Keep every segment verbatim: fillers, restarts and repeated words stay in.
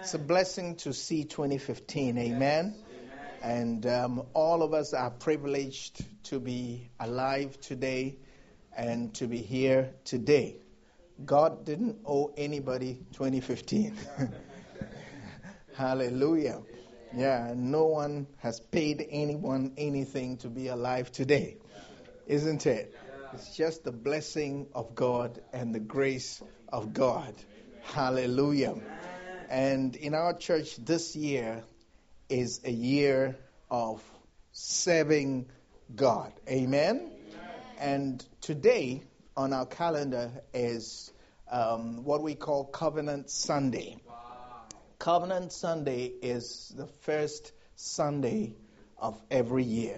It's a blessing to see twenty fifteen. Amen. And um, all of us are privileged to be alive today and to be here today. God didn't owe anybody twenty fifteen. Hallelujah. Yeah, no one has paid anyone anything to be alive today. Isn't it? It's just the blessing of God and the grace of God. Hallelujah. And in our church this year is a year of serving God. Amen? Amen. And today on our calendar is um, what we call Covenant Sunday. Wow. Covenant Sunday is the first Sunday of every year.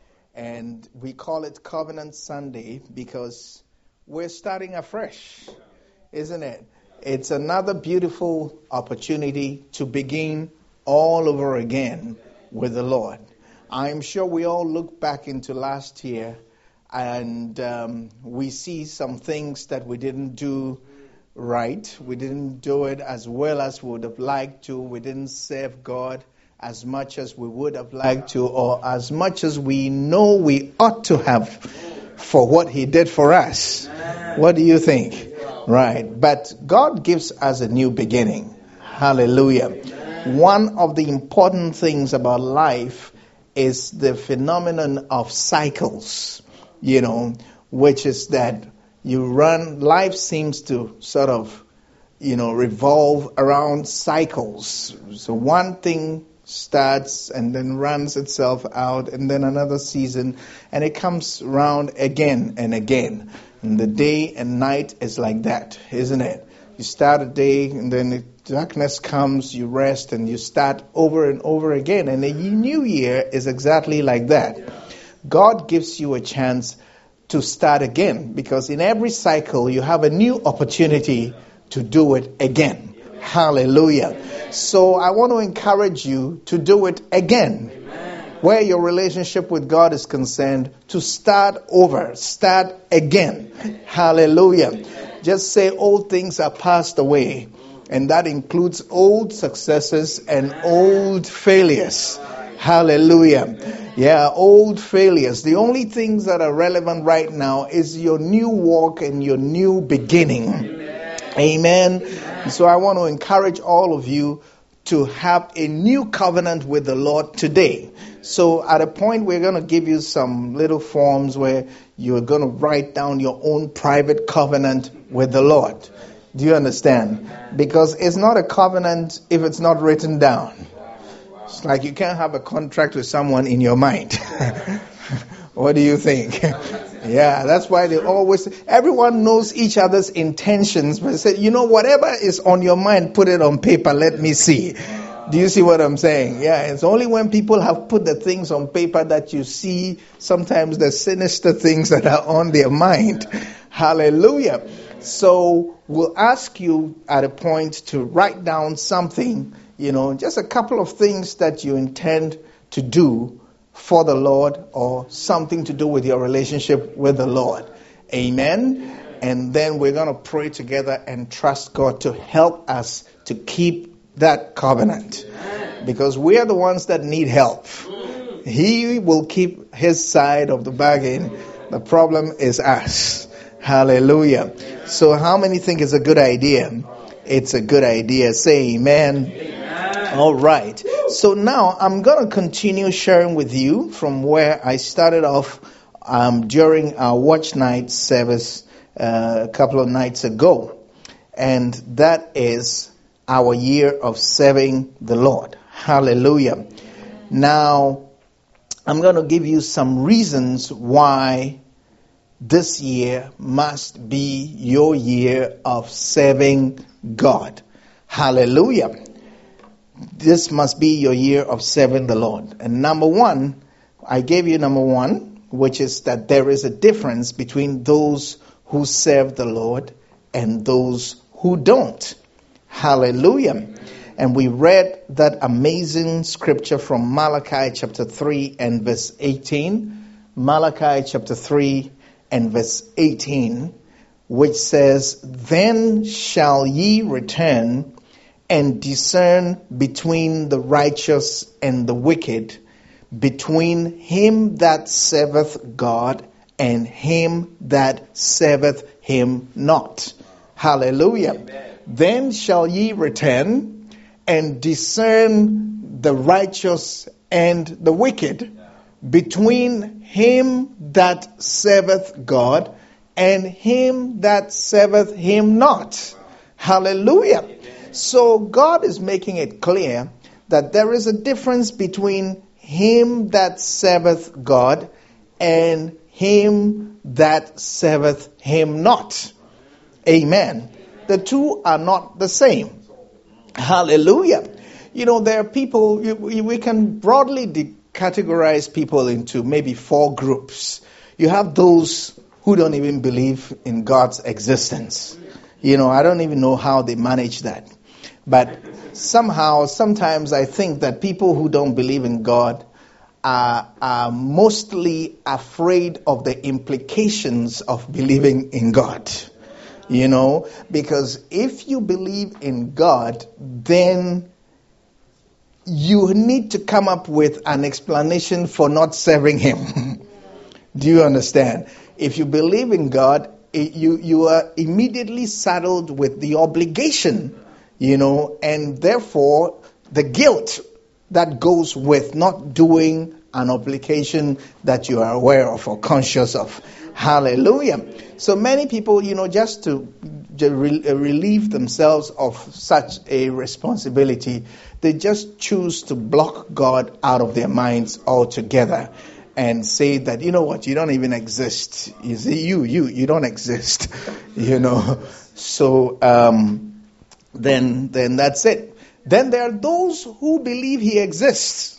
And we call it Covenant Sunday because we're starting afresh, isn't it? It's another beautiful opportunity to begin all over again with the Lord. I'm sure we all look back into last year and um, we see some things that we didn't do right. We didn't do it as well as we would have liked to. We didn't serve God as much as we would have liked to, or as much as we know we ought to have for what He did for us. What do you think? Right. But God gives us a new beginning. Hallelujah. One of the important things about life is the phenomenon of cycles, you know, which is that you run, life seems to sort of, you know, revolve around cycles. So one thing starts and then runs itself out, and then another season, and it comes round again and again. And the day and night is like that, isn't it? You start a day, and then the darkness comes, you rest, and you start over and over again. And the new year is exactly like that. God gives you a chance to start again, because in every cycle you have a new opportunity to do it again. Hallelujah. So I want to encourage you to do it again. Amen. Where your relationship with God is concerned, to start over, start again. Hallelujah. Amen. Just say old things are passed away. And that includes old successes and old failures. Hallelujah. Yeah, old failures. The only things that are relevant right now is your new walk and your new beginning. Amen. Amen. So I want to encourage all of you to have a new covenant with the Lord today. So at a point we're going to give you some little forms where you're going to write down your own private covenant with the Lord. Do you understand? Because it's not a covenant if it's not written down. It's like you can't have a contract with someone in your mind. What do you think? Yeah, that's why they always, everyone knows each other's intentions, but they say, you know, whatever is on your mind, put it on paper, let me see. Do you see what I'm saying? Yeah, it's only when people have put the things on paper that you see sometimes the sinister things that are on their mind. Hallelujah. So we'll ask you at a point to write down something, you know, just a couple of things that you intend to do for the Lord, or something to do with your relationship with the Lord. Amen. And then we're going to pray together and trust God to help us to keep that covenant. Because we are the ones that need help. He will keep His side of the bargain. The problem is us. Hallelujah. So how many think it's a good idea? It's a good idea. Say amen. Amen. All right. So now I'm going to continue sharing with you from where I started off um, during our watch night service uh, a couple of nights ago. And that is our year of serving the Lord. Hallelujah. Now, I'm going to give you some reasons why this year must be your year of serving God. Hallelujah. This must be your year of serving the Lord. And number one, I gave you number one, which is that there is a difference between those who serve the Lord and those who don't. Hallelujah. And we read that amazing scripture from Malachi chapter three and verse eighteen. Malachi chapter three and verse eighteen, which says, "Then shall ye return and discern between the righteous and the wicked, between him that serveth God and him that serveth him not. Hallelujah. Amen. Then shall ye return and discern the righteous and the wicked, between him that serveth God and him that serveth him not. Hallelujah. Amen. So God is making it clear that there is a difference between him that serveth God and him that serveth him not. Amen. The two are not the same. Hallelujah. You know, there are people, we can broadly de- categorize people into maybe four groups. You have those who don't even believe in God's existence. You know, I don't even know how they manage that. But somehow, sometimes I think that people who don't believe in God are, are mostly afraid of the implications of believing in God. You know, because if you believe in God, then you need to come up with an explanation for not serving him. Do you understand? If you believe in God, you, you are immediately saddled with the obligation, you know, and therefore the guilt that goes with not doing an obligation that you are aware of or conscious of. Hallelujah. So many people, you know, just to, to re- relieve themselves of such a responsibility, they just choose to block God out of their minds altogether and say that, you know what, you don't even exist. You see, you, you, you don't exist, you know. So um, then, then that's it. Then there are those who believe he exists,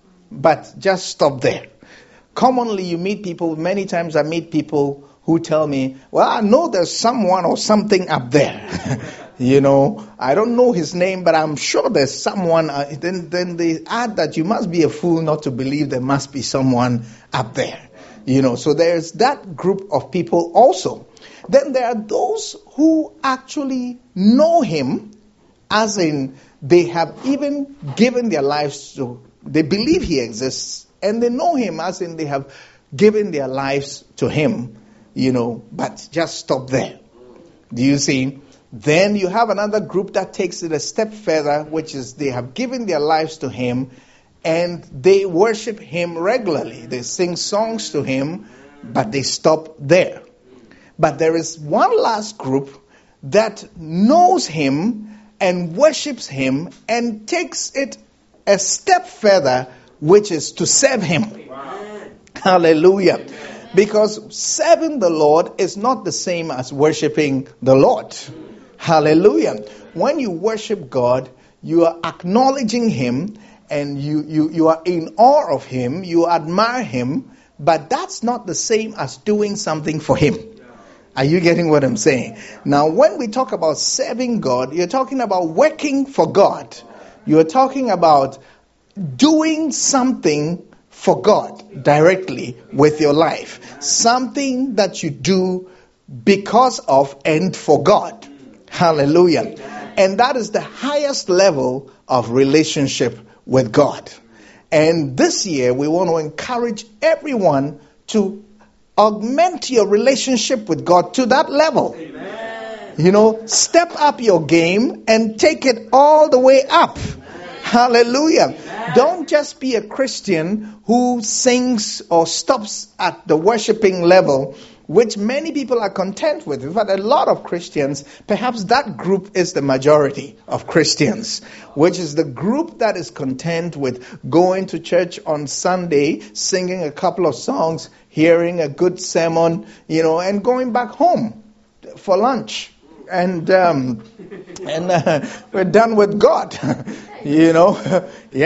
but just stop there. Commonly, you meet people, many times I meet people who tell me, well, I know there's someone or something up there. You know, I don't know his name, but I'm sure there's someone. Uh, then, then they add that you must be a fool not to believe there must be someone up there. You know, so there's that group of people also. Then there are those who actually know him, as in they have even given their lives to, they believe he exists, and they know him, as in they have given their lives to him, you know, but just stop there. Do you see? Then you have another group that takes it a step further, which is they have given their lives to him and they worship him regularly. They sing songs to him, but they stop there. But there is one last group that knows him and worships him and takes it a step further, which is to serve him. Wow. Hallelujah. Because serving the Lord is not the same as worshiping the Lord. Hallelujah. When you worship God, you are acknowledging him and you, you, you are in awe of him, you admire him, but that's not the same as doing something for him. Are you getting what I'm saying? Now, when we talk about serving God, you're talking about working for God. You're talking about doing something for God directly with your life. Something that you do because of and for God. Hallelujah. And that is the highest level of relationship with God. And this year we want to encourage everyone to augment your relationship with God to that level. Amen. You know, step up your game and take it all the way up. Amen. Hallelujah. Amen. Don't just be a Christian who sings or stops at the worshiping level, which many people are content with. In fact, a lot of Christians, perhaps that group is the majority of Christians, which is the group that is content with going to church on Sunday, singing a couple of songs, hearing a good sermon, you know, and going back home for lunch. And um, and uh, we're done with God, you know.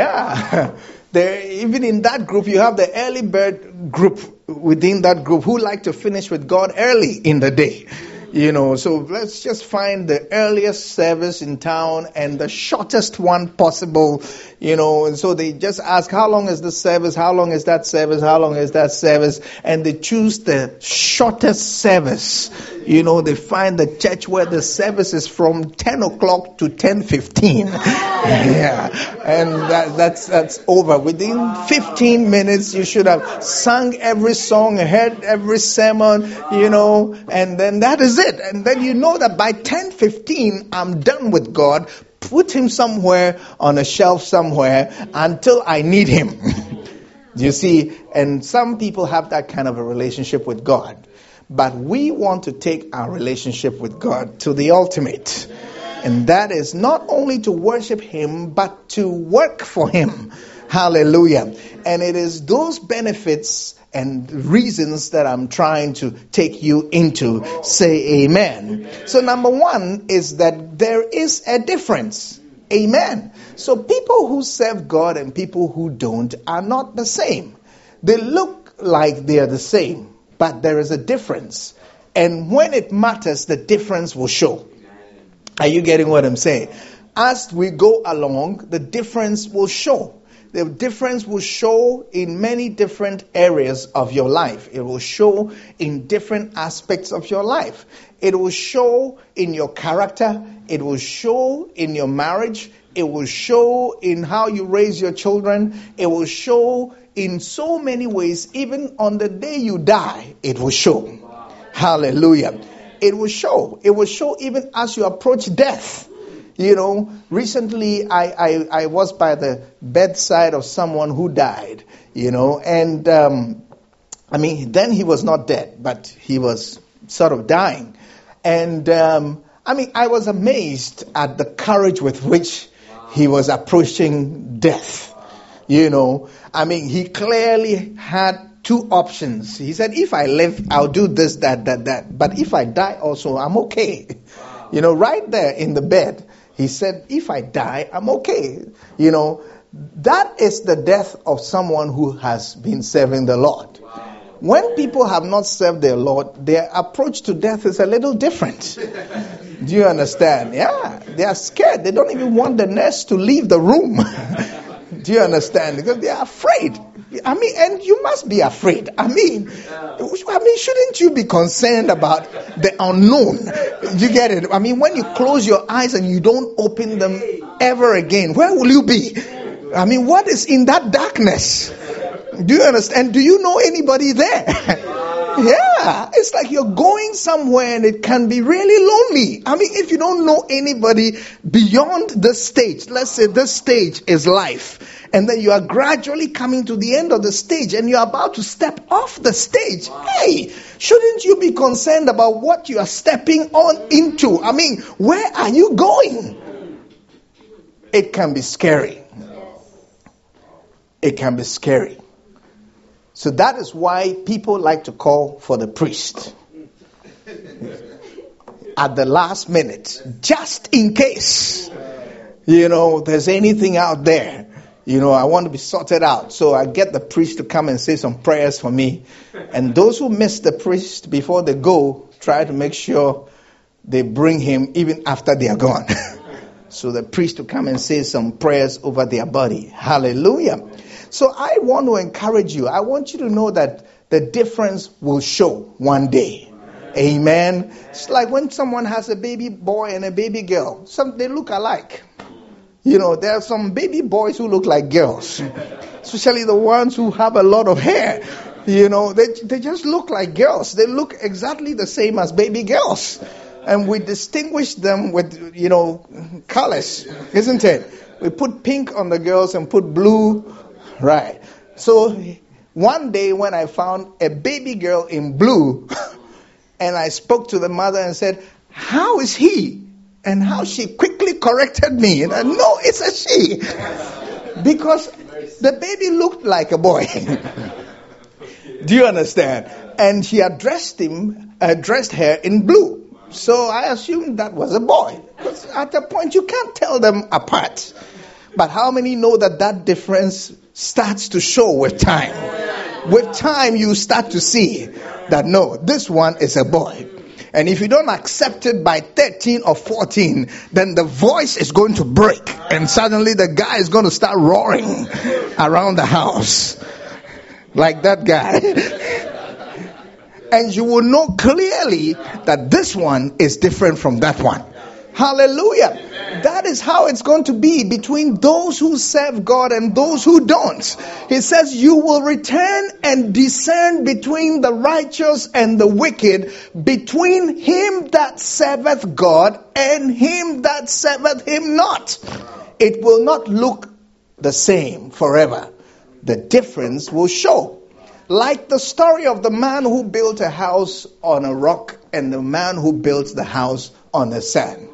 Yeah. There, even in that group, you have the early bird group within that group who like to finish with God early in the day. You know, so let's just find the earliest service in town and the shortest one possible, you know, and so they just ask, how long is this service? How long is that service? How long is that service? And they choose the shortest service. You know, they find the church where the service is from ten o'clock to ten fifteen. Yeah. And that, that's, that's over. Within fifteen minutes, you should have sung every song, heard every sermon, you know, and then that is it. And then you know that by ten fifteen, I'm done with God. Put him somewhere on a shelf somewhere until I need him. Do you see? And some people have that kind of a relationship with God. But we want to take our relationship with God to the ultimate. And that is not only to worship him, but to work for him. Hallelujah. And it is those benefits and reasons that I'm trying to take you into. Say amen. So number one is that there is a difference. Amen. So people who serve God and people who don't are not the same. They look like they are the same, but there is a difference. And when it matters, the difference will show. Are you getting what I'm saying? As we go along, the difference will show. The difference will show in many different areas of your life. It will show in different aspects of your life. It will show in your character. It will show in your marriage. It will show in how you raise your children. It will show in so many ways. Even on the day you die, it will show. Wow. Hallelujah. It will show. It will show even as you approach death. You know, recently I, I, I was by the bedside of someone who died, you know, and um, I mean, then he was not dead, but he was sort of dying. And um, I mean, I was amazed at the courage with which he was approaching death. You know, I mean, he clearly had two options. He said, if I live, I'll do this, that, that, that. But if I die also, I'm okay. You know, right there in the bed. He said, if I die, I'm okay. You know, that is the death of someone who has been serving the Lord. Wow. When people have not served their Lord, their approach to death is a little different. Do you understand? Yeah, they are scared. They don't even want the nurse to leave the room. Do you understand? Because they are afraid. I mean, and you must be afraid. I mean, I mean, shouldn't you be concerned about the unknown? You get it? I mean, when you close your eyes and you don't open them ever again, where will you be? I mean, what is in that darkness? Do you understand? Do you know anybody there? Yeah, it's like you're going somewhere and it can be really lonely. I mean, if you don't know anybody beyond this stage, let's say this stage is life. And then you are gradually coming to the end of the stage and you're about to step off the stage. Wow. Hey, shouldn't you be concerned about what you are stepping on into? I mean, where are you going? It can be scary. It can be scary. So that is why people like to call for the priest at the last minute, just in case, you know, there's anything out there. You know, I want to be sorted out. So I get the priest to come and say some prayers for me. And those who miss the priest before they go, try to make sure they bring him even after they are gone. So the priest to come and say some prayers over their body. Hallelujah. So I want to encourage you. I want you to know that the difference will show one day. Amen. It's like when someone has a baby boy and a baby girl. Some they look alike. You know, there are some baby boys who look like girls, especially the ones who have a lot of hair. You know, they they just look like girls. They look exactly the same as baby girls. And we distinguish them with, you know, colors, isn't it? We put pink on the girls and put blue. Right. So one day when I found a baby girl in blue, and I spoke to the mother and said, how is he? And how she quickly corrected me. And I, no, it's a she. Because the baby looked like a boy. Do you understand? And she addressed him, addressed her in blue. So I assumed that was a boy. Because at a point you can't tell them apart. But how many know that that difference starts to show with time? With time you start to see that no, this one is a boy. And if you don't accept it by thirteen or fourteen, then the voice is going to break. And suddenly the guy is going to start roaring around the house. Like that guy. And you will know clearly that this one is different from that one. Hallelujah. That is how it's going to be between those who serve God and those who don't. He says you will return and discern between the righteous and the wicked, between him that serveth God and him that serveth him not. It will not look the same forever. The difference will show. Like the story of the man who built a house on a rock and the man who built the house on the sand.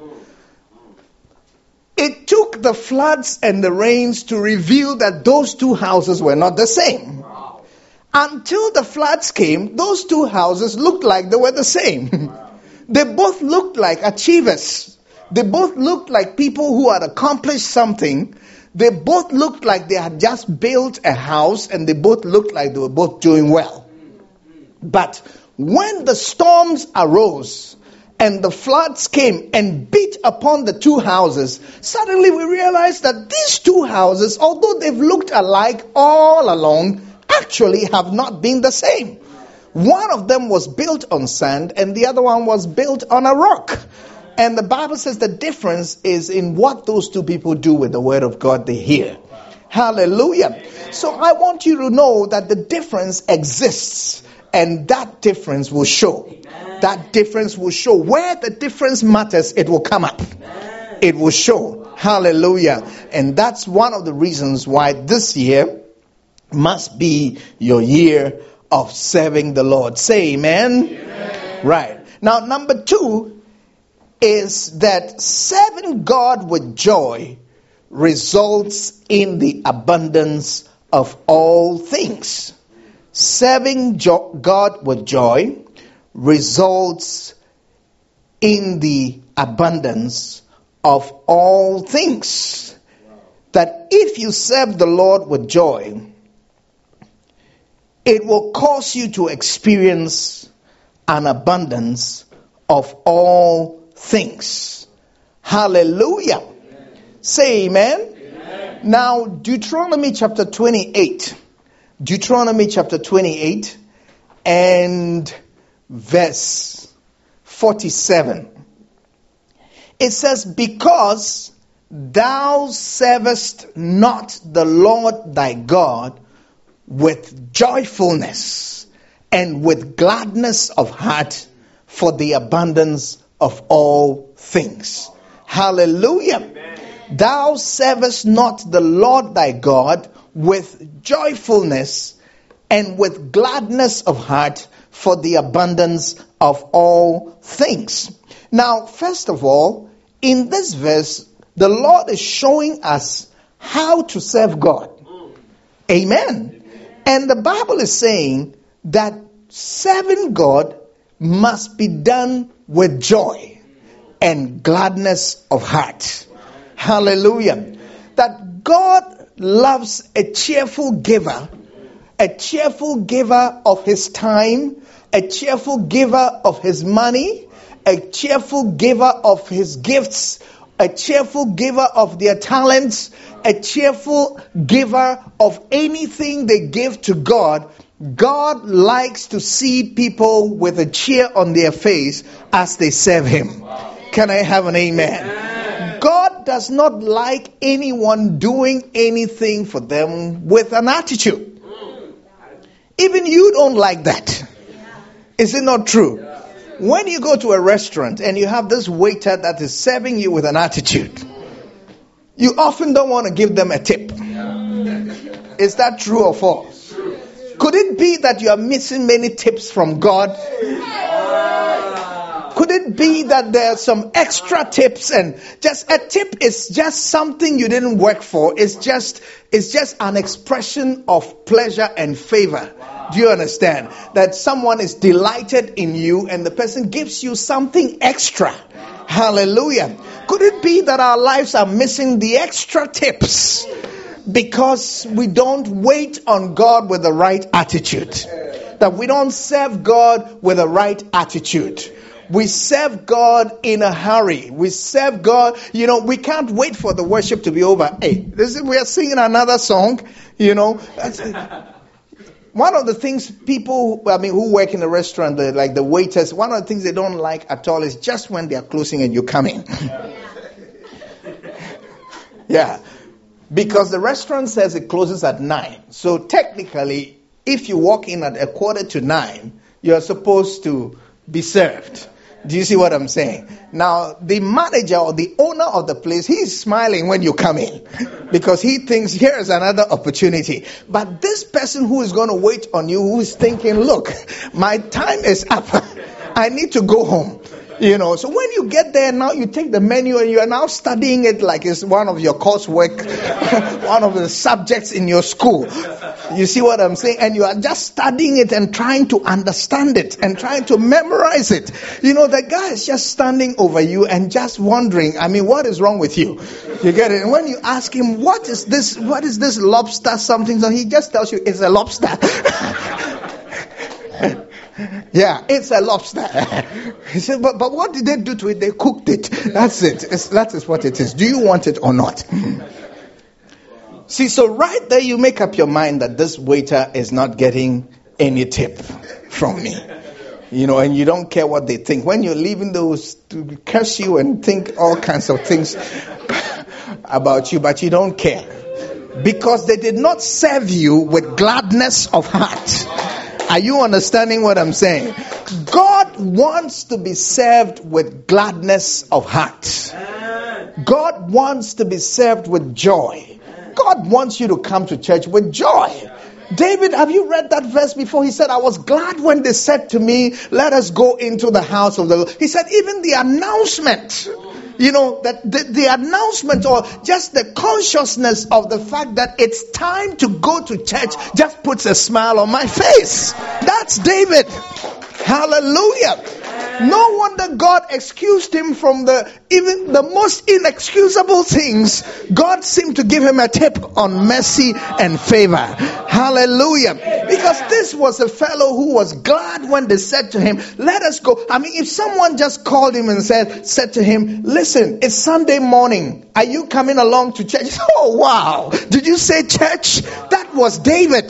It took the floods and the rains to reveal that those two houses were not the same. Until the floods came, those two houses looked like they were the same. They both looked like achievers. They both looked like people who had accomplished something. They both looked like they had just built a house, and they both looked like they were both doing well. But when the storms arose, and the floods came and beat upon the two houses, suddenly we realized that these two houses, although they've looked alike all along, actually have not been the same. One of them was built on sand and the other one was built on a rock. And the Bible says the difference is in what those two people do with the word of God they hear. Hallelujah. So I want you to know that the difference exists. And that difference will show. Amen. That difference will show. Where the difference matters, it will come up. Amen. It will show. Hallelujah. And that's one of the reasons why this year must be your year of serving the Lord. Say amen. Amen. Right. Now, number two is that serving God with joy results in the abundance of all things. Serving jo- God with joy results in the abundance of all things. That if you serve the Lord with joy, it will cause you to experience an abundance of all things. Hallelujah. Amen. Say amen. Amen. Now, Deuteronomy chapter twenty-eight. Deuteronomy chapter twenty-eight and verse forty-seven. It says, because thou servest not the Lord thy God with joyfulness and with gladness of heart for the abundance of all things. Hallelujah. Amen. Thou servest not the Lord thy God with joyfulness and with gladness of heart for the abundance of all things. Now, first of all, in this verse, the Lord is showing us how to serve God. Amen. And the Bible is saying that serving God must be done with joy and gladness of heart. Hallelujah. That God loves a cheerful giver, a cheerful giver of his time, a cheerful giver of his money, a cheerful giver of his gifts, a cheerful giver of their talents, a cheerful giver of anything they give to God. God likes to see people with a cheer on their face as they serve him. Can I have an amen? God does not like anyone doing anything for them with an attitude. Even you don't like that. Is it not true? When you go to a restaurant and you have this waiter that is serving you with an attitude, you often don't want to give them a tip. Is that true or false? Could it be that you are missing many tips from God? Could it be that there are some extra tips, and just a tip is just something you didn't work for. It's just it's just an expression of pleasure and favor. Wow. Do you understand? That someone is delighted in you and the person gives you something extra. Wow. Hallelujah. Could it be that our lives are missing the extra tips because we don't wait on God with the right attitude? That we don't serve God with the right attitude. We serve God in a hurry. We serve God, you know, we can't wait for the worship to be over. Hey, this is, we are singing another song, you know. One of the things people, I mean, who work in a restaurant, the, like the waiters, one of the things they don't like at all is just when they are closing and you come in. Yeah. Because the restaurant says it closes at nine. So technically, if you walk in at a quarter to nine, you're supposed to be served. Do you see what I'm saying? Now, the manager or the owner of the place, he's smiling when you come in because he thinks here's another opportunity. But this person who is going to wait on you, who is thinking, look, my time is up. I need to go home. You know, so when you get there now, you take the menu and you are now studying it like it's one of your coursework, one of the subjects in your school. You see what I'm saying? And you are just studying it and trying to understand it and trying to memorize it. You know, the guy is just standing over you and just wondering, I mean, what is wrong with you? You get it? And when you ask him, what is this, what is this lobster something? So he just tells you it's a lobster. Yeah, it's a lobster. He said, but, but what did they do to it? They cooked it. That's it. It's, that is what it is. Do you want it or not? See, so right there you make up your mind that this waiter is not getting any tip from me. You know, and you don't care what they think. When you're leaving, those to curse you and think all kinds of things about you, but you don't care. Because they did not serve you with gladness of heart. Are you understanding what I'm saying? God wants to be served with gladness of heart. God wants to be served with joy. God wants you to come to church with joy. David, have you read that verse before? He said, I was glad when they said to me, let us go into the house of the Lord. He said, even the announcement, you know, that the, the announcement or just the consciousness of the fact that it's time to go to church just puts a smile on my face. That's David. Hallelujah. No wonder God excused him from the even the most inexcusable things. God seemed to give him a tip on mercy and favor. Hallelujah. Because this was a fellow who was glad when they said to him, let us go. I mean, if someone just called him and said, said to him, listen, it's Sunday morning. Are you coming along to church? Oh, wow. Did you say church? That was David.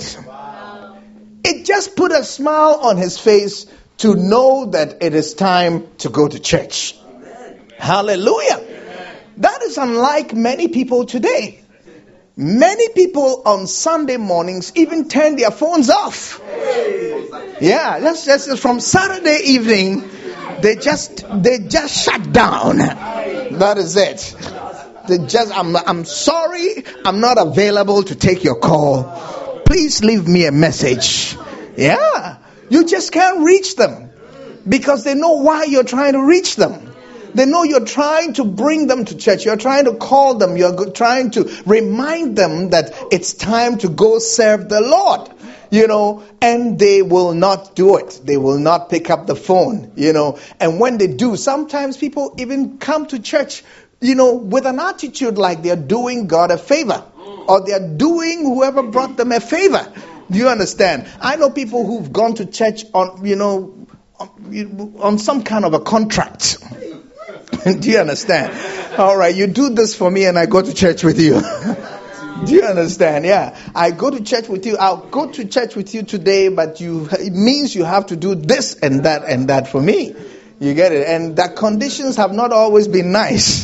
It just put a smile on his face to know that it is time to go to church. Amen. Hallelujah. Amen. That is unlike many people today. Many people on Sunday mornings even turn their phones off. Yeah, that's just from Saturday evening. They just they just shut down. That is it. They just I'm I'm sorry, I'm not available to take your call. Please leave me a message. Yeah. You just can't reach them because they know why you're trying to reach them. They know you're trying to bring them to church. You're trying to call them. You're trying to remind them that it's time to go serve the Lord, you know, and they will not do it. They will not pick up the phone, you know, and when they do, sometimes people even come to church, you know, with an attitude like they're doing God a favor or they're doing whoever brought them a favor. Do you understand? I know people who've gone to church on, you know, on, on some kind of a contract. Do you understand? All right, you do this for me and I go to church with you. Do you understand? Yeah. I go to church with you. I'll go to church with you today, but you it means you have to do this and that and that for me. You get it? And the conditions have not always been nice.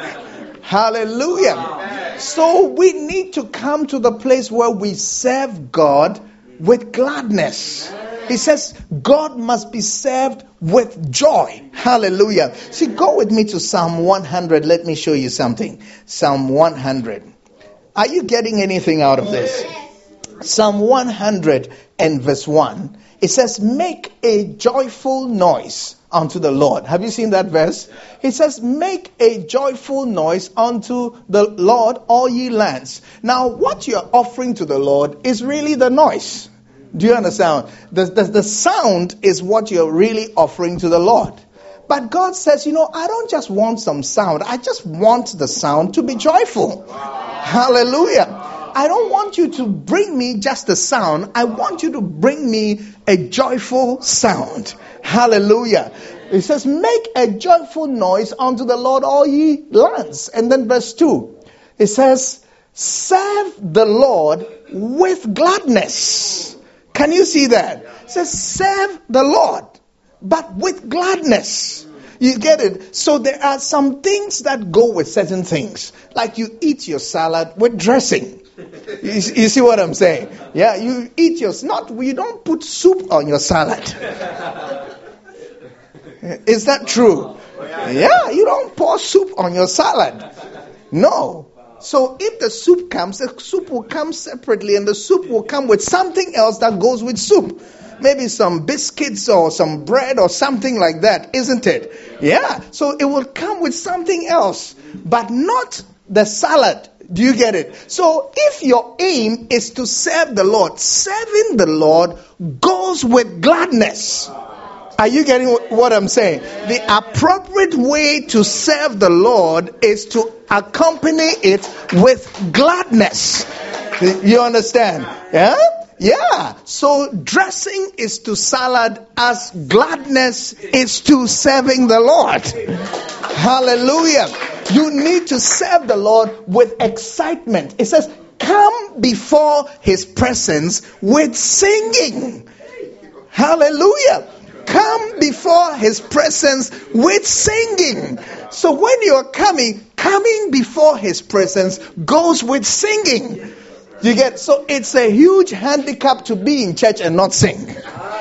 Hallelujah. So we need to come to the place where we serve God with gladness. He says God must be served with joy. Hallelujah. See, go with me to Psalm one hundred. Let me show you something. Psalm one hundred. Are you getting anything out of this? Psalm one hundred and verse one. It says, make a joyful noise unto the Lord. Have you seen that verse? It says, make a joyful noise unto the Lord, all ye lands. Now, what you're offering to the Lord is really the noise. Do you understand? The, the, the sound is what you're really offering to the Lord. But God says, you know, I don't just want some sound. I just want the sound to be joyful. Hallelujah. I don't want you to bring me just a sound. I want you to bring me a joyful sound. Hallelujah. It says, make a joyful noise unto the Lord, all ye lands. And then verse two, it says, serve the Lord with gladness. Can you see that? It says, serve the Lord, but with gladness. You get it? So there are some things that go with certain things. Like you eat your salad with dressing. You, you see what I'm saying? Yeah, you eat your, not, you don't put soup on your salad. Is that true? Yeah, you don't pour soup on your salad. No. So if the soup comes, the soup will come separately, and the soup will come with something else that goes with soup. Maybe some biscuits or some bread or something like that, isn't it? Yeah. So it will come with something else, but not the salad. Do you get it? So if your aim is to serve the Lord, serving the Lord goes with gladness. Are you getting what I'm saying? The appropriate way to serve the Lord is to accompany it with gladness. You understand? Yeah? Yeah. So dressing is to salad as gladness is to serving the Lord. Hallelujah. You need to serve the Lord with excitement. It says, come before his presence with singing. Hallelujah. Come before his presence with singing. So when you're coming, coming before his presence goes with singing. You get, so it's a huge handicap to be in church and not sing.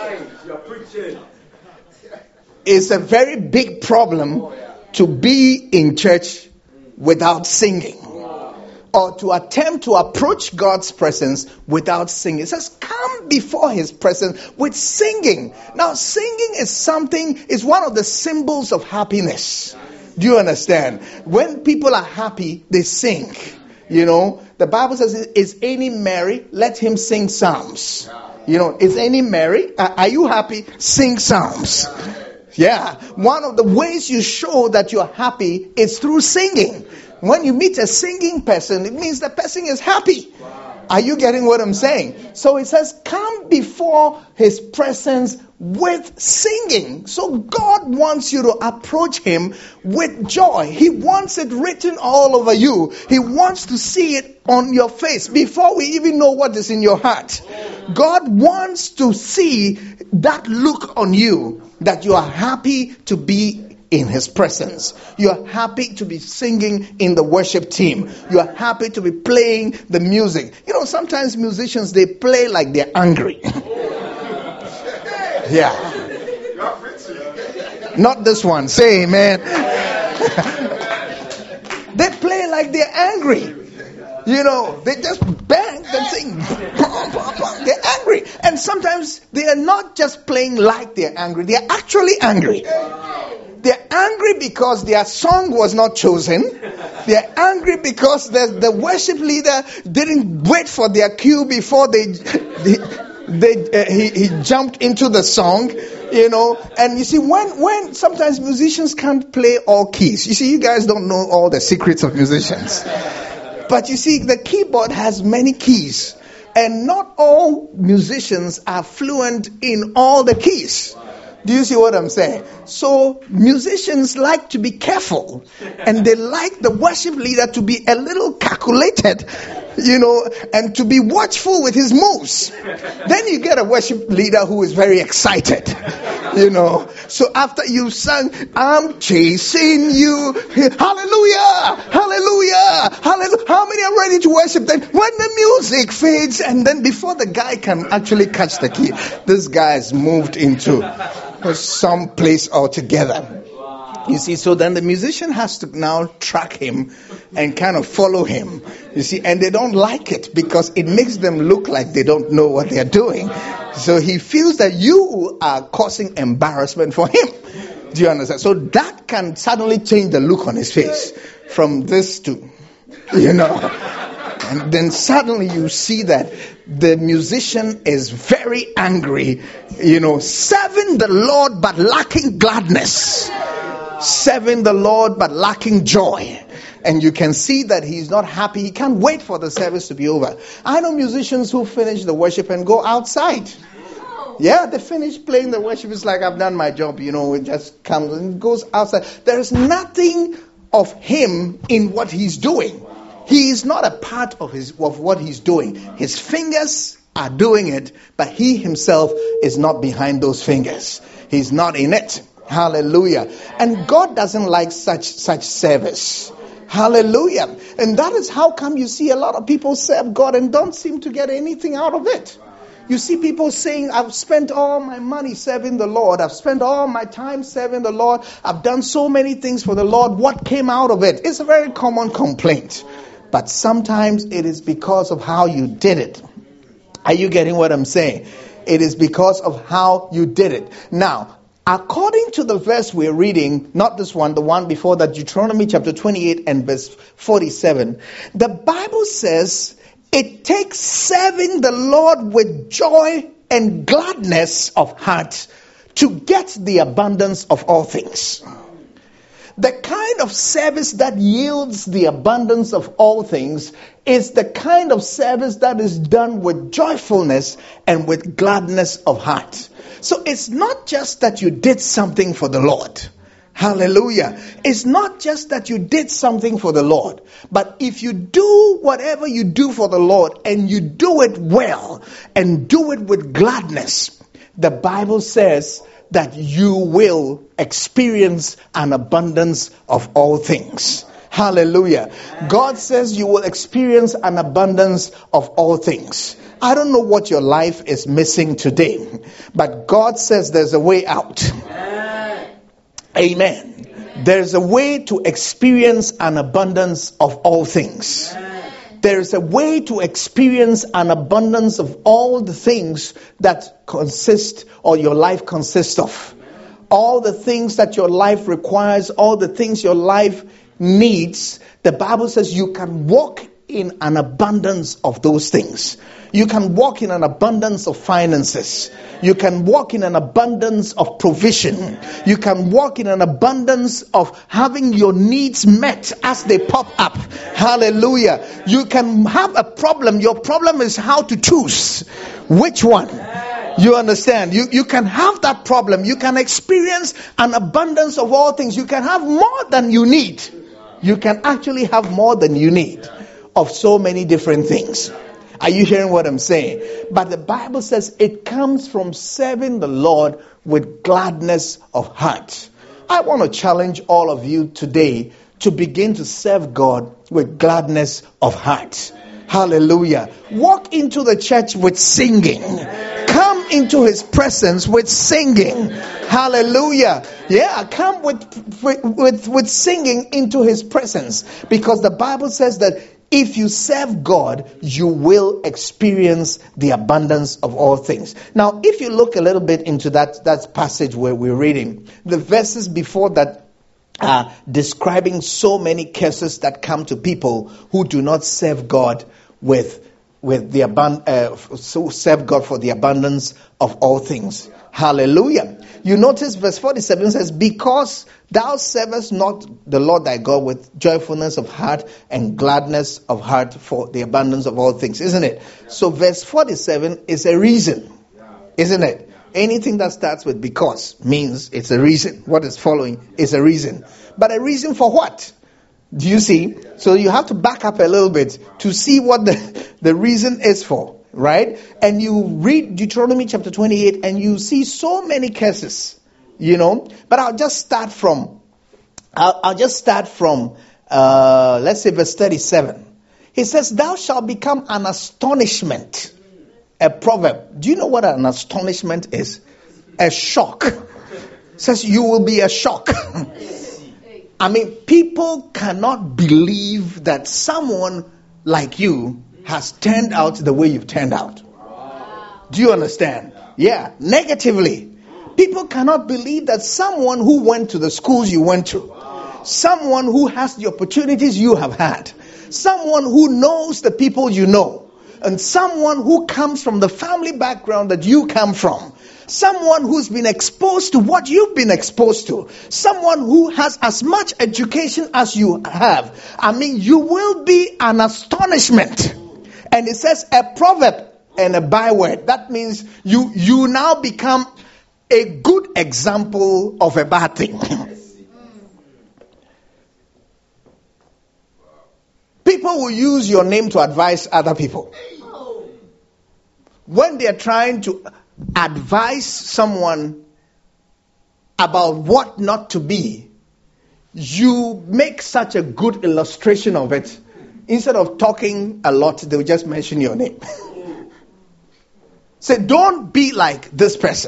It's a very big problem to be in church without singing. Or to attempt to approach God's presence without singing. It says, come before his presence with singing. Now, singing is something, is one of the symbols of happiness. Do you understand? When people are happy, they sing. You know, the Bible says, is any merry? Let him sing psalms. You know, is any merry? Are you happy? Sing psalms. Yeah. One of the ways you show that you're happy is through singing. When you meet a singing person, it means the person is happy. Wow. Are you getting what I'm saying? So it says, come before his presence with singing. So God wants you to approach him with joy. He wants it written all over you. He wants to see it on your face before we even know what is in your heart. God wants to see that look on you, that you are happy to be in his presence. You are happy to be singing in the worship team. You are happy to be playing the music. You know, sometimes musicians, they play like they're angry. Yeah. Not this one. Say amen. They play like they're angry. You know, they just bang and sing. They're angry. And sometimes they are not just playing like they're angry. They're actually angry. They're angry because their song was not chosen. They're angry because the, the worship leader didn't wait for their cue before they, they, they uh, he, he jumped into the song. You know, and you see, when, when sometimes musicians can't play all keys. You see, you guys don't know all the secrets of musicians. But you see, the keyboard has many keys. And not all musicians are fluent in all the keys. Do you see what I'm saying? So musicians like to be careful, and they like the worship leader to be a little calculated, you know, and to be watchful with his moves. Then you get a worship leader who is very excited, you know. So after you sung, I'm chasing you, hallelujah, hallelujah, hallelujah. How many are ready to worship? Then when the music fades, and then before the guy can actually catch the key, this guy has moved into some place altogether. You see, so then the musician has to now track him and kind of follow him. You see, and they don't like it because it makes them look like they don't know what they're doing. So he feels that you are causing embarrassment for him. Do you understand? So that can suddenly change the look on his face from this to, you know. And then suddenly you see that the musician is very angry, you know, serving the Lord but lacking gladness. Serving the Lord but lacking joy. And you can see that he's not happy. He can't wait for the service to be over. I know musicians who finish the worship and go outside. Yeah, they finish playing the worship. It's like, I've done my job, you know, it just comes and goes outside. There is nothing of him in what he's doing. He is not a part of his of what he's doing. His fingers are doing it, but he himself is not behind those fingers. He's not in it. Hallelujah. And God doesn't like such such service. Hallelujah. And that is how come you see a lot of people serve God and don't seem to get anything out of it. You see people saying, I've spent all my money serving the Lord. I've spent all my time serving the Lord. I've done so many things for the Lord. What came out of it? It's a very common complaint. But sometimes it is because of how you did it. Are you getting what I'm saying? It is because of how you did it. Now, according to the verse we're reading, not this one, the one before that, Deuteronomy chapter twenty-eight and verse forty-seven, the Bible says it takes serving the Lord with joy and gladness of heart to get the abundance of all things. The kind of service that yields the abundance of all things is the kind of service that is done with joyfulness and with gladness of heart. So it's not just that you did something for the Lord. Hallelujah. It's not just that you did something for the Lord. But if you do whatever you do for the Lord and you do it well and do it with gladness, the Bible says that you will experience an abundance of all things. Hallelujah. God says you will experience an abundance of all things. I don't know what your life is missing today, but God says there's a way out. Amen. Amen. There's a way to experience an abundance of all things. Amen. There's a way to experience an abundance of all the things that consist or your life consists of. All the things that your life requires, all the things your life needs. The Bible says you can walk in an abundance of those things. You can walk in an abundance of finances. You can walk in an abundance of provision. You can walk in an abundance of having your needs met as they pop up. Hallelujah. You can have a problem. Your problem is how to choose which one. You understand? You, you can have that problem. You can experience an abundance of all things. You can have more than you need. You can actually have more than you need of so many different things. Are you hearing what I'm saying? But the Bible says it comes from serving the Lord with gladness of heart. I want to challenge all of you today to begin to serve God with gladness of heart. Hallelujah. Walk into the church with singing. Come into his presence with singing. Hallelujah. Yeah, come with, with, with, with singing into his presence. Because the Bible says that if you serve God, you will experience the abundance of all things. Now, if you look a little bit into that, that passage where we're reading, the verses before that are describing so many curses that come to people who do not serve God with, with the abund- uh, so serve God for the abundance of all things. Hallelujah. You notice verse forty-seven says, because thou servest not the Lord thy God with joyfulness of heart and gladness of heart for the abundance of all things. Isn't it? So verse forty-seven is a reason. Isn't it? Anything that starts with because means it's a reason. What is following is a reason. But a reason for what? Do you see? So you have to back up a little bit to see what the, the reason is for. Right? And you read Deuteronomy chapter twenty-eight and you see so many curses, you know. But I'll just start from, I'll, I'll just start from, uh, let's say verse thirty-seven. He says, thou shalt become an astonishment. A proverb. Do you know what an astonishment is? A shock. It says you will be a shock. I mean, people cannot believe that someone like you has turned out the way you've turned out. Do you understand? Yeah, negatively. People cannot believe that someone who went to the schools you went to, someone who has the opportunities you have had, someone who knows the people you know, and someone who comes from the family background that you come from, someone who's been exposed to what you've been exposed to, someone who has as much education as you have. I mean, you will be an astonishment. And it says a proverb and a byword. That means you, you now become a good example of a bad thing. People will use your name to advise other people. When they are trying to advise someone about what not to be, you make such a good illustration of it. Instead of talking a lot, they will just mention your name. Say, don't be like this person.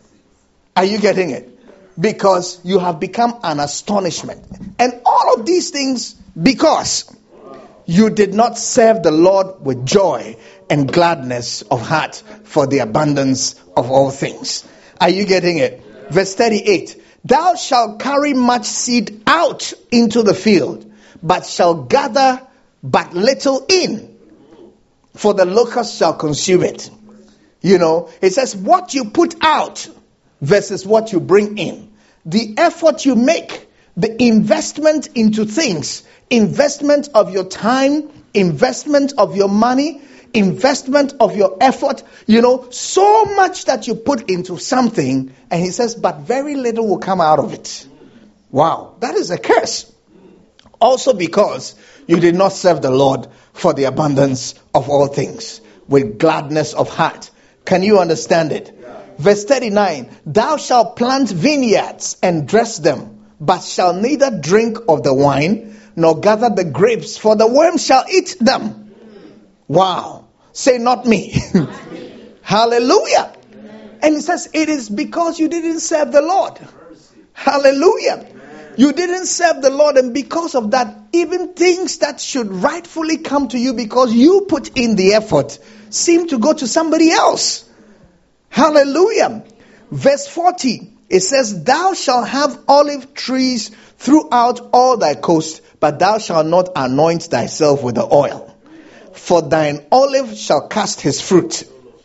Are you getting it? Because you have become an astonishment. And all of these things because you did not serve the Lord with joy and gladness of heart for the abundance of all things. Are you getting it? Verse thirty-eight. Thou shalt carry much seed out into the field, but shalt gather but little in, for the locust shall consume it. You know, it says what you put out versus what you bring in. The effort you make, the investment into things, investment of your time, investment of your money, investment of your effort, you know, so much that you put into something, and he says, but very little will come out of it. Wow, that is a curse. Also because you did not serve the Lord for the abundance of all things, with gladness of heart. Can you understand it? Yeah. Verse thirty-nine, thou shalt plant vineyards and dress them, but shall neither drink of the wine, nor gather the grapes, for the worm shall eat them. Wow. Say, not me. Not me. Hallelujah. Amen. And he says, it is because you didn't serve the Lord. Mercy. Hallelujah. Amen. You didn't serve the Lord, and because of that, even things that should rightfully come to you because you put in the effort seem to go to somebody else. Hallelujah. Verse forty, it says, thou shalt have olive trees throughout all thy coast, but thou shalt not anoint thyself with the oil. For thine olive shall cast his fruit.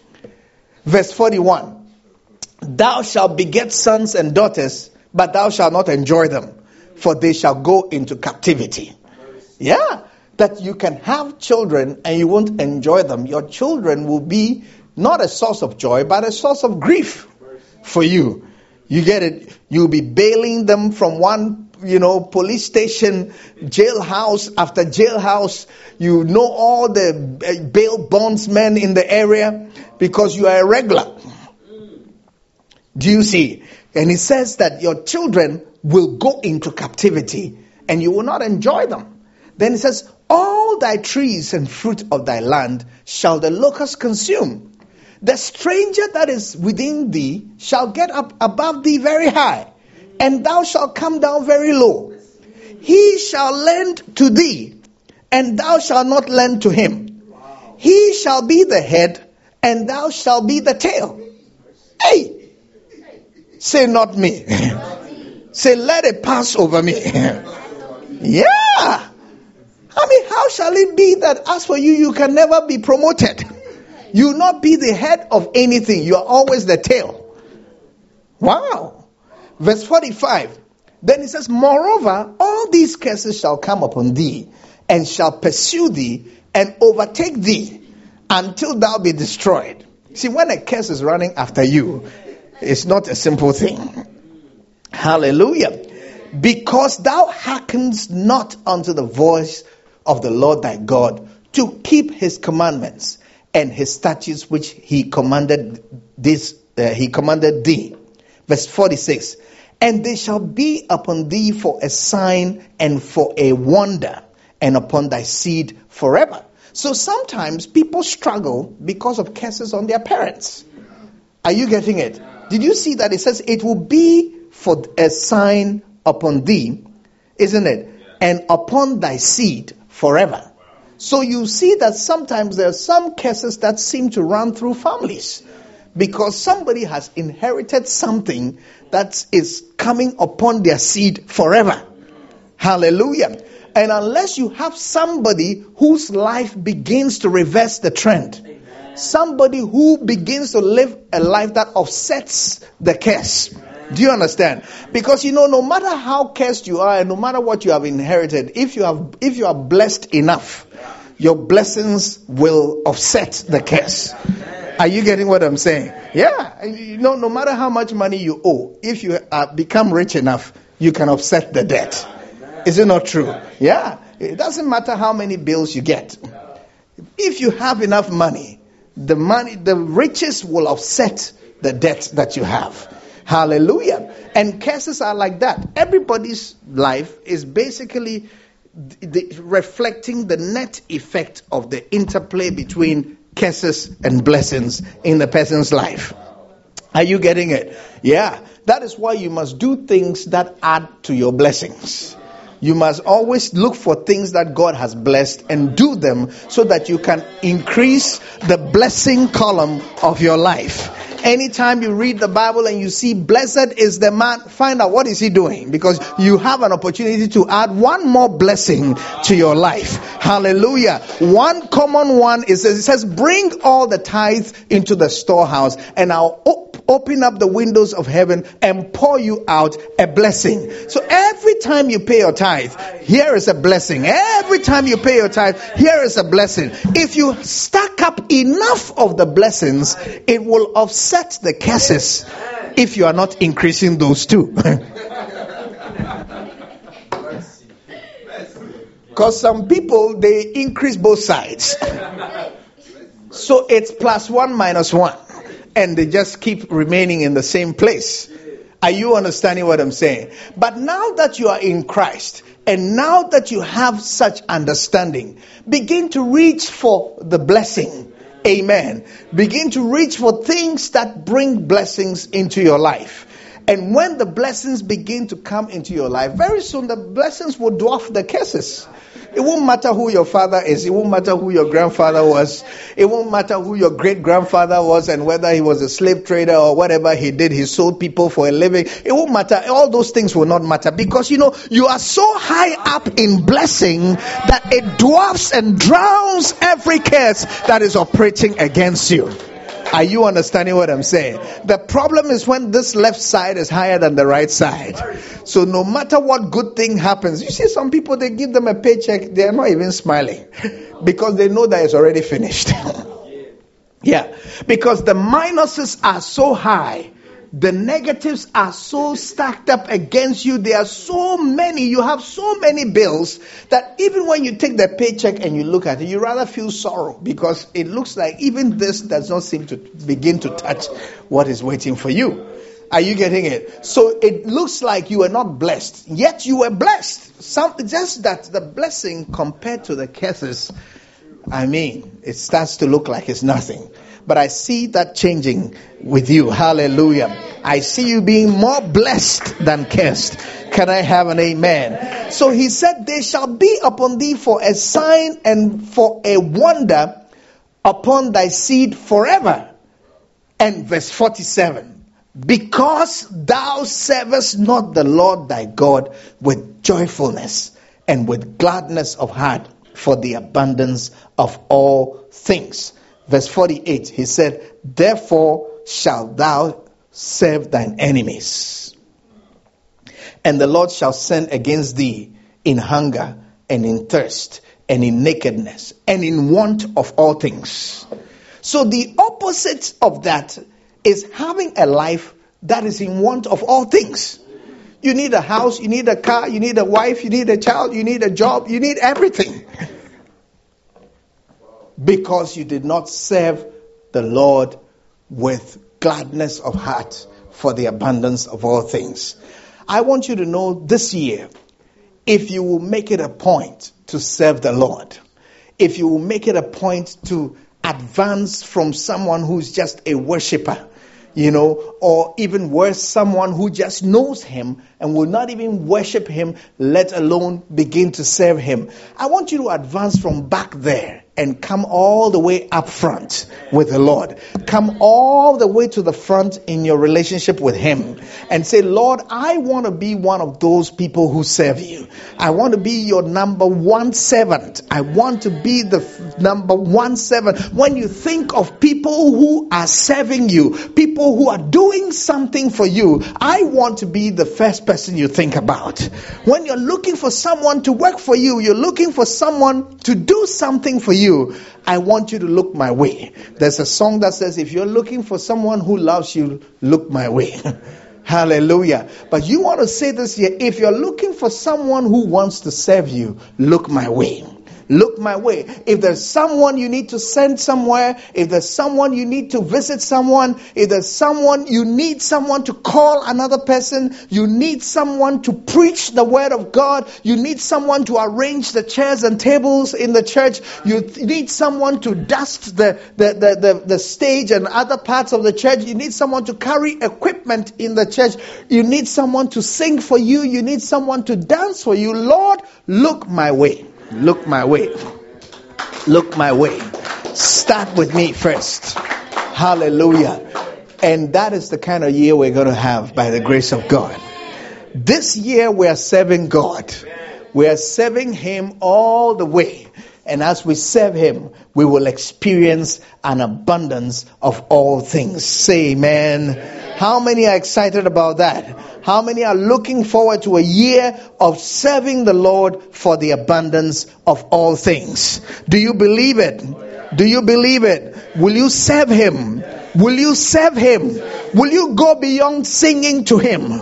Verse forty-one. Thou shalt beget sons and daughters, but thou shalt not enjoy them, for they shall go into captivity. Yeah, that you can have children and you won't enjoy them. Your children will be not a source of joy, but a source of grief for you. You get it? You'll be bailing them from one, you know, police station, jailhouse after jailhouse. You know all the bail bondsmen in the area because you are a regular. Do you see? And it says that your children will go into captivity and you will not enjoy them. Then it says, all thy trees and fruit of thy land shall the locust consume. The stranger that is within thee shall get up above thee very high, and thou shalt come down very low. He shall lend to thee, and thou shalt not lend to him. He shall be the head, and thou shalt be the tail. Hey! Say, not me. Say, let it pass over me. Yeah! I mean, how shall it be that as for you, you can never be promoted? You will not be the head of anything. You are always the tail. Wow. Verse forty-five. Then it says, moreover, all these curses shall come upon thee, and shall pursue thee, and overtake thee, until thou be destroyed. See, when a curse is running after you, it's not a simple thing. Hallelujah. Because thou hearkenest not unto the voice of the Lord thy God, to keep his commandments and his statutes which he commanded this uh, he commanded thee. Verse forty-six. And they shall be upon thee for a sign and for a wonder, and upon thy seed forever. So sometimes people struggle because of curses on their parents. Are you getting it? Did you see that it says it will be for a sign upon thee, isn't it? And upon thy seed forever. So you see that sometimes there are some curses that seem to run through families because somebody has inherited something that is coming upon their seed forever. Hallelujah. And unless you have somebody whose life begins to reverse the trend, somebody who begins to live a life that offsets the curse. Do you understand? Because, you know, no matter how cursed you are and no matter what you have inherited, if you have, if you are blessed enough, your blessings will offset the curse. Are you getting what I'm saying? Yeah. You know, no matter how much money you owe, if you uh, become rich enough, you can offset the debt. Is it not true? Yeah. It doesn't matter how many bills you get. If you have enough money, the money, the riches will offset the debt that you have. Hallelujah. And curses are like that. Everybody's life is basically the, reflecting the net effect of the interplay between curses and blessings in the person's life. Are you getting it? Yeah. That is why you must do things that add to your blessings. You must always look for things that God has blessed and do them so that you can increase the blessing column of your life. Anytime you read the Bible and you see blessed is the man, find out what is he doing, because you have an opportunity to add one more blessing to your life. Hallelujah. One common one is, it says, bring all the tithe into the storehouse and I'll op- open up the windows of heaven and pour you out a blessing. So every time you pay your tithe, here is a blessing. Every time you pay your tithe, here is a blessing. If you stack up enough of the blessings, it will offset the curses if you are not increasing those two. Because some people, they increase both sides. So it's plus one minus one. And they just keep remaining in the same place. Are you understanding what I'm saying? But now that you are in Christ, and now that you have such understanding, begin to reach for the blessing. Amen. Begin to reach for things that bring blessings into your life. And when the blessings begin to come into your life, very soon the blessings will dwarf the curses. It won't matter who your father is. It won't matter who your grandfather was. It won't matter who your great-grandfather was and whether he was a slave trader or whatever he did. He sold people for a living. It won't matter. All those things will not matter because, you know, you are so high up in blessing that it dwarfs and drowns every curse that is operating against you. Are you understanding what I'm saying? The problem is when this left side is higher than the right side. So no matter what good thing happens, you see some people, they give them a paycheck, they are not even smiling because they know that it's already finished. Yeah, because the minuses are so high. The negatives are so stacked up against you. There are so many. You have so many bills that even when you take the paycheck and you look at it, you rather feel sorrow because it looks like even this does not seem to begin to touch what is waiting for you. Are you getting it? So it looks like you are not blessed, yet you were blessed. Some, just that the blessing compared to the curses, I mean, it starts to look like it's nothing. But I see that changing with you. Hallelujah. I see you being more blessed than cursed. Can I have an amen? So he said, they shall be upon thee for a sign and for a wonder upon thy seed forever. And verse forty-seven. Because thou servest not the Lord thy God with joyfulness and with gladness of heart for the abundance of all things. Verse forty-eight, he said, therefore shalt thou serve thine enemies. And the Lord shall send against thee in hunger and in thirst and in nakedness and in want of all things. So the opposite of that is having a life that is in want of all things. You need a house, you need a car, you need a wife, you need a child, you need a job, you need everything. Because you did not serve the Lord with gladness of heart for the abundance of all things. I want you to know this year, if you will make it a point to serve the Lord, if you will make it a point to advance from someone who's just a worshiper, you know, or even worse, someone who just knows him and will not even worship him, let alone begin to serve him. I want you to advance from back there and come all the way up front with the Lord. Come all the way to the front in your relationship with him and say, Lord, I want to be one of those people who serve you. I want to be your number one servant. I want to be the f- number one servant. When you think of people who are serving you, people who are doing something for you, I want to be the first person you think about. When you're looking for someone to work for you, you're looking for someone to do something for you, you, I want you to look my way. There's a song that says, if you're looking for someone who loves you, look my way. Hallelujah. But you want to say this here, if you're looking for someone who wants to serve you, look my way. Look my way. If there's someone you need to send somewhere, if there's someone you need to visit someone, if there's someone you need someone to call another person, you need someone to preach the word of God, you need someone to arrange the chairs and tables in the church, you need someone to dust the, the, the, the, the stage and other parts of the church, you need someone to carry equipment in the church, you need someone to sing for you, you need someone to dance for you. Lord, look my way. Look my way. Look my way. Start with me first. Hallelujah. And that is the kind of year we're going to have by the grace of God. This year we are serving God. We are serving Him all the way. And as we serve Him, we will experience an abundance of all things. Say amen. How many are excited about that? How many are looking forward to a year of serving the Lord for the abundance of all things? Do you believe it? Do you believe it? Will you serve Him? Will you serve Him? Will you go beyond singing to Him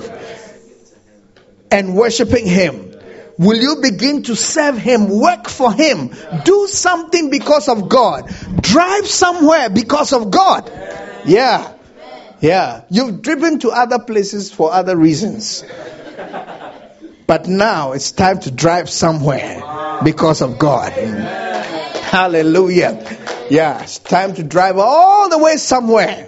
and worshiping Him? Will you begin to serve Him, work for Him, do something because of God, drive somewhere because of God? Yeah. Yeah, you've driven to other places for other reasons. But now it's time to drive somewhere because of God. Hallelujah. Yeah, it's time to drive all the way somewhere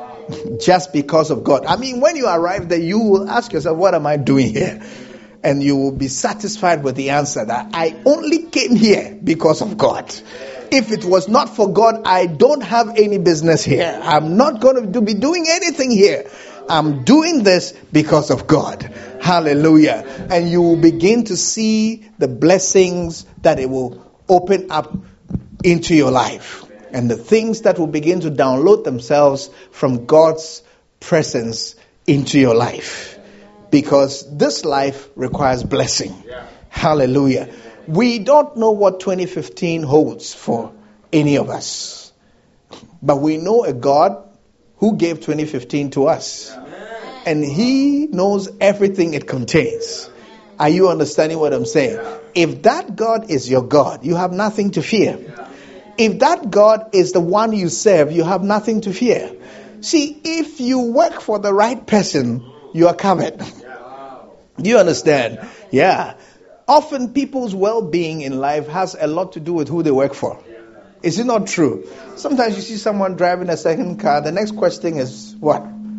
just because of God. I mean, when you arrive there, you will ask yourself, what am I doing here? And you will be satisfied with the answer that I only came here because of God. If it was not for God, I don't have any business here. I'm not going to be doing anything here. I'm doing this because of God. Hallelujah. And you will begin to see the blessings that it will open up into your life. And the things that will begin to download themselves from God's presence into your life. Because this life requires blessing. Hallelujah. We don't know what twenty fifteen holds for any of us. But we know a God who gave twenty fifteen to us. And He knows everything it contains. Are you understanding what I'm saying? If that God is your God, you have nothing to fear. If that God is the one you serve, you have nothing to fear. See, if you work for the right person, you are covered. Do you understand? Yeah. Often people's well-being in life has a lot to do with who they work for. Is it not true? Sometimes you see someone driving a second car. The next question is, what?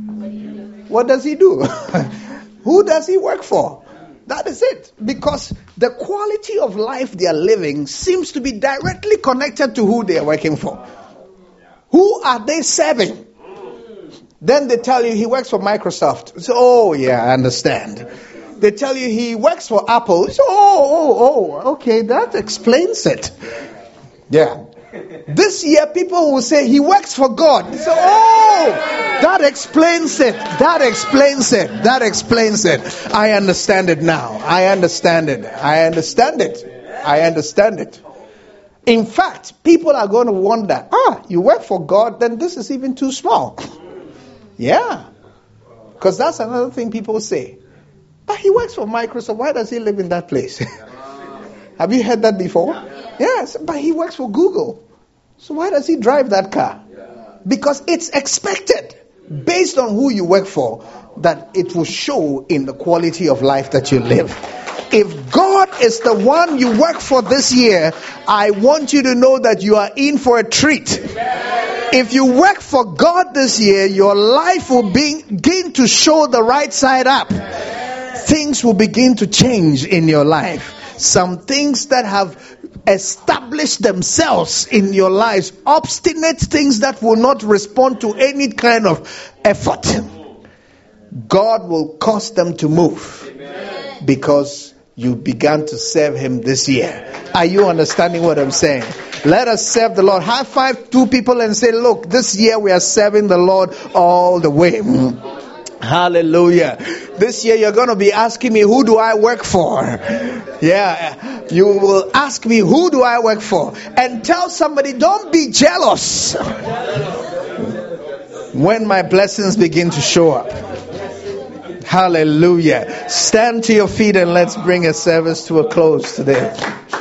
What does he do? Who does he work for? That is it. Because the quality of life they are living seems to be directly connected to who they are working for. Who are they serving? Then they tell you he works for Microsoft. So, oh yeah, I understand. They tell you he works for Apple. So, oh, oh, oh, okay, that explains it. Yeah. This year, people will say he works for God. So, oh, that explains it. That explains it. That explains it. I understand it now. I understand it. I understand it. I understand it. In fact, people are going to wonder, ah, you work for God, then this is even too small. Yeah. Because that's another thing people say. But he works for Microsoft. Why does he live in that place? Have you heard that before? Yes, but he works for Google. So why does he drive that car? Because it's expected, based on who you work for, that it will show in the quality of life that you live. If God is the one you work for this year, I want you to know that you are in for a treat. If you work for God this year, your life will begin to show the right side up. Things will begin to change in your life. Some things that have established themselves in your lives, obstinate things that will not respond to any kind of effort, God will cause them to move. Because you began to serve Him this year. Are you understanding what I'm saying? Let us serve the Lord. High five two people and say, look, this year we are serving the Lord all the way. Hallelujah. This year you're going to be asking me, who do I work for? Yeah, you will ask me, who do I work for? And tell somebody, don't be jealous when my blessings begin to show up. Hallelujah. Stand to your feet and let's bring a service to a close today.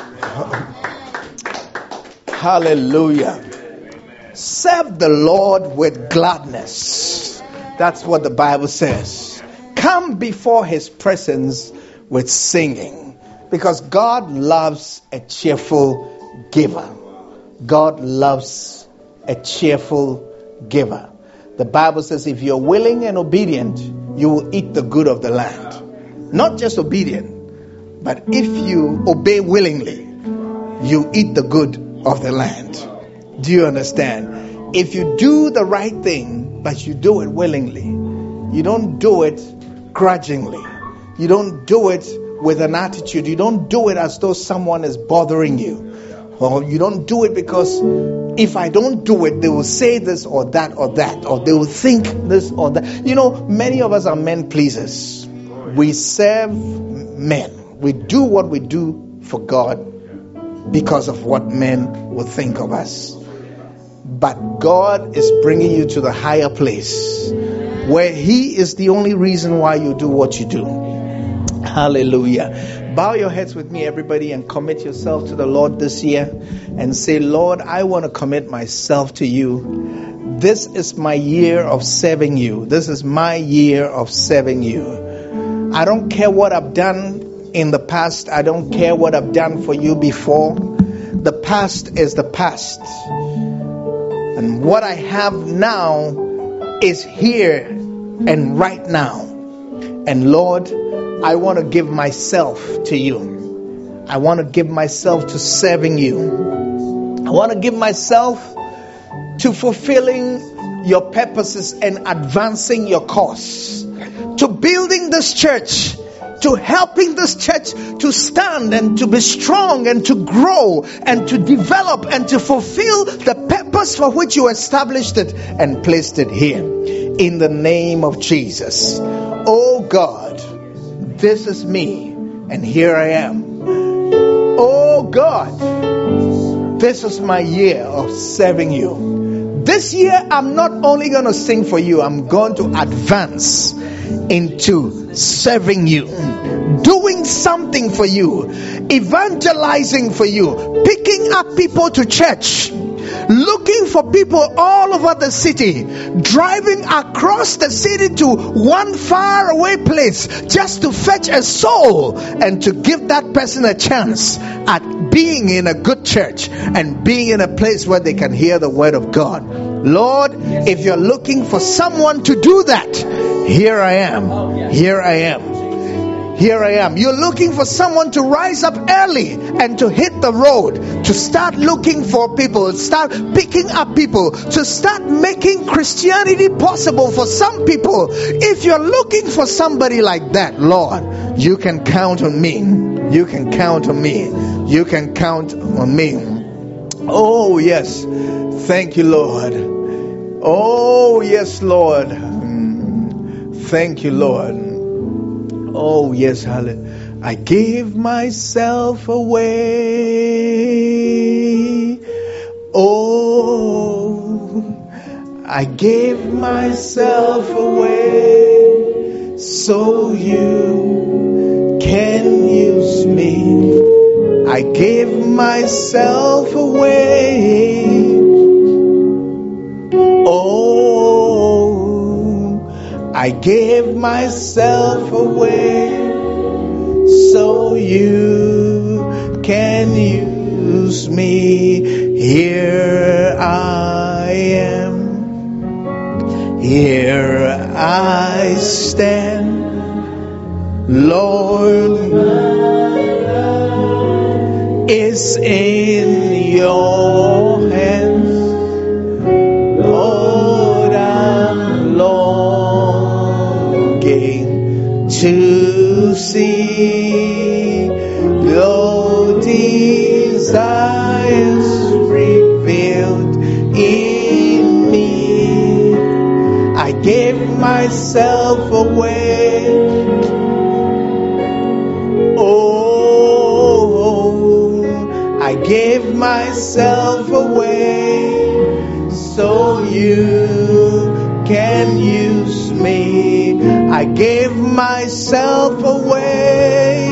Hallelujah. Serve the Lord with gladness. That's what the Bible says. Come before His presence with singing. Because God loves a cheerful giver. God loves a cheerful giver. The Bible says if you're willing and obedient, you will eat the good of the land. Not just obedient, but if you obey willingly, you eat the good of the land. Do you understand? If you do the right thing, but you do it willingly, you don't do it grudgingly, you don't do it with an attitude, you don't do it as though someone is bothering you, or you don't do it because if I don't do it, they will say this or that or that, or they will think this or that. You know, many of us are men pleasers. We serve men. We do what we do for God because of what men will think of us. But God is bringing you to the higher place where He is the only reason why you do what you do. Hallelujah. Bow your heads with me, everybody, and commit yourself to the Lord this year and say, Lord, I want to commit myself to you. This is my year of serving you. This is my year of serving you. I don't care what I've done in the past. I don't care what I've done for you before. The past is the past. And what I have now is here and right now. And Lord, I want to give myself to you. I want to give myself to serving you. I want to give myself to fulfilling your purposes and advancing your cause. To building this church. To helping this church to stand and to be strong and to grow and to develop and to fulfill the purpose for which you established it and placed it here. In the name of Jesus. Oh God, this is me and here I am. Oh God, this is my year of serving you. This year I'm not only going to sing for you, I'm going to advance into serving you, doing something for you, evangelizing for you, picking up people to church, looking for people all over the city, driving across the city to one far away place just to fetch a soul and to give that person a chance at being in a good church and being in a place where they can hear the word of God. Lord, if you're looking for someone to do that, here I am. Here I am. Here I am. You're looking for someone to rise up early and to hit the road, to start looking for people, start picking up people, to start making Christianity possible for some people. If you're looking for somebody like that, Lord, you can count on me. You can count on me. You can count on me. Oh, yes. Thank you, Lord. Oh, yes, Lord. Thank you, Lord. Oh, yes, hallelujah. I give myself away. Oh, I give myself away so you can use me. I give myself away. Oh, I give myself away so you can use me. Here I am. Here I stand. Lord, is in your hands. Lord, I'm longing to see your desires revealed in me. I give myself away. Oh, I gave myself away so you can use me. I gave myself away.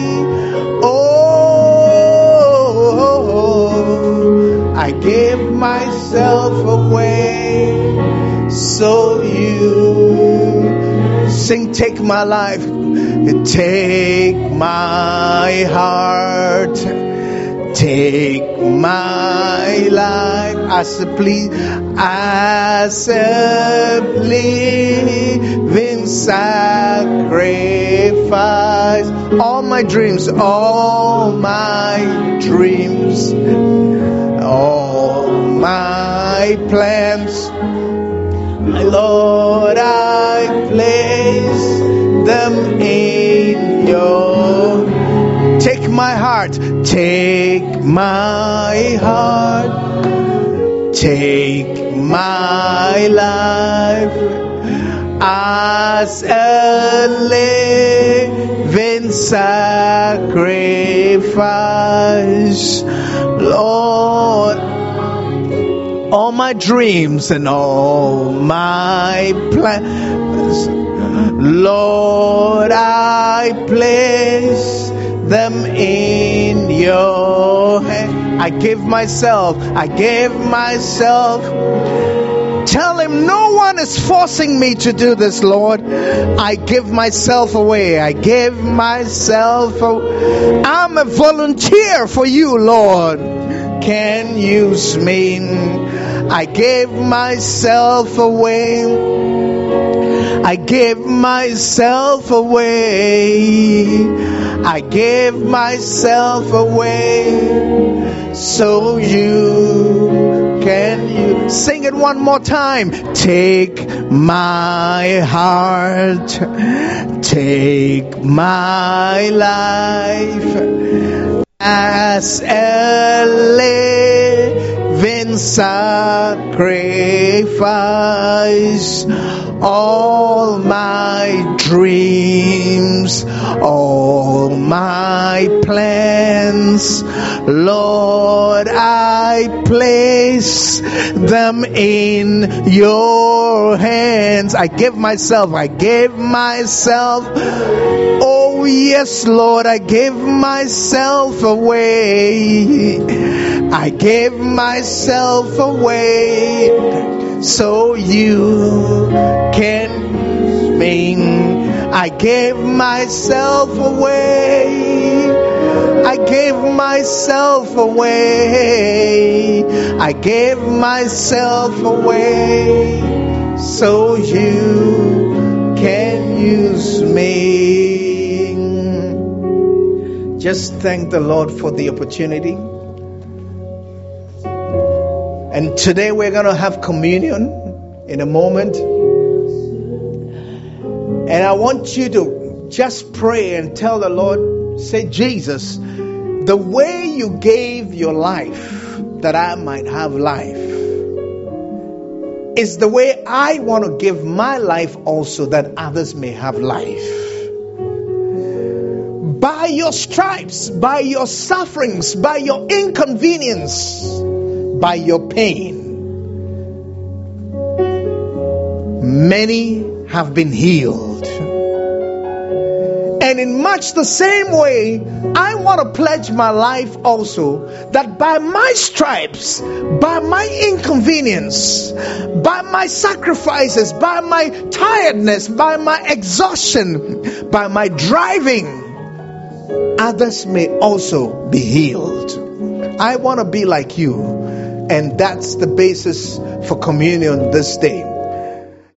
Oh, I gave myself away so you sing. Take my life, take my heart, take my life as a plea, as a living sacrifice. All my dreams, all my dreams, all my plans, Lord, I place them in your. Take my heart, take my heart, take my life as a living sacrifice, Lord. All my dreams and all my plans, Lord, I place them in your hand. I give myself, I give myself. Tell him no one is forcing me to do this, Lord. I give myself away. I give myself away. I'm a volunteer for you, Lord. Can use me. I give myself away. I give myself away. I give myself away so you can you sing it one more time. Take my heart, take my life as a living sacrifice. All my dreams, all my plans, Lord, I place them in your hands. I give myself, I give myself. Oh yes, Lord, I give myself away. I give myself away so you can use me. I gave myself away. I gave myself away. I gave myself away so you can use me. Just thank the Lord for the opportunity. And today we're going to have communion in a moment. And I want you to just pray and tell the Lord, say, Jesus, the way you gave your life that I might have life is the way I want to give my life also that others may have life. By your stripes, by your sufferings, by your inconvenience, by your pain, many have been healed. And in much the same way, I want to pledge my life also that by my stripes, by my inconvenience, by my sacrifices, by my tiredness, by my exhaustion, by my driving, others may also be healed. I want to be like you. And that's the basis for communion this day.